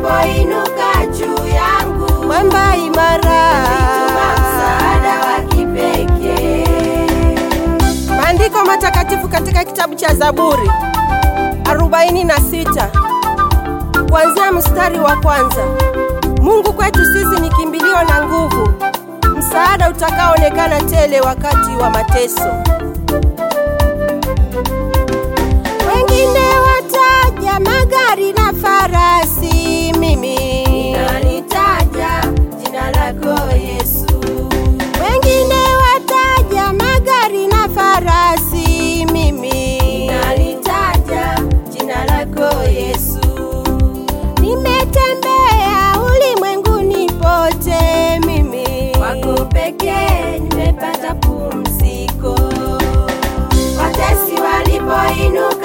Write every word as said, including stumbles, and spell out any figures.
ulipoinuka juu yangu, mwamba imara, ulituma msaada wa kipekee. Maandiko matakatifu katika kitabu cha Zaburi arobaini na sita kuanzia mstari wa kwanza. Mungu kwetu sisi ni kimbilio na nguvu, msaada utakaoonekana tele wakati wa mateso. Wengine wataja magari na farasi, mimi nalitaja jina lako Yesu. Wengine wataja magari na farasi, mimi nalitaja jina lako Yesu. Nimetembea ulimwenguni pote, mimi kwako pekee nimepata pumziko. Watesi walipoinuka